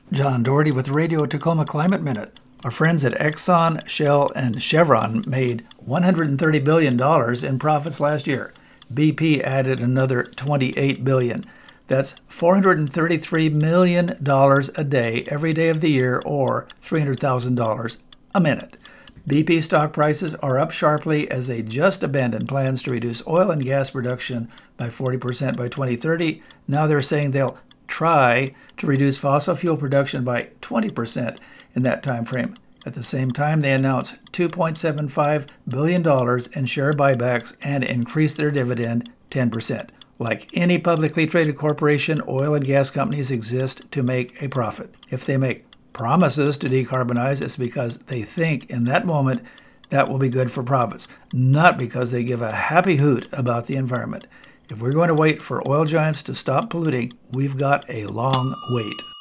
John Doherty with Radio Tacoma Climate Minute. Our friends at Exxon, Shell, and Chevron made $130 billion in profits last year. BP added another $28 billion. That's $433 million a day, every day of the year, or $300,000 a minute. BP stock prices are up sharply as they just abandoned plans to reduce oil and gas production by 40% by 2030. Now they're saying they'll try to reduce fossil fuel production by 20% in that time frame. At the same time, they announced $2.75 billion in share buybacks and increased their dividend 10%. Like any publicly traded corporation, oil and gas companies exist to make a profit. If they make promises to decarbonize, it's because they think in that moment that will be good for profits, not because they give a happy hoot about the environment. If we're going to wait for oil giants to stop polluting, we've got a long wait.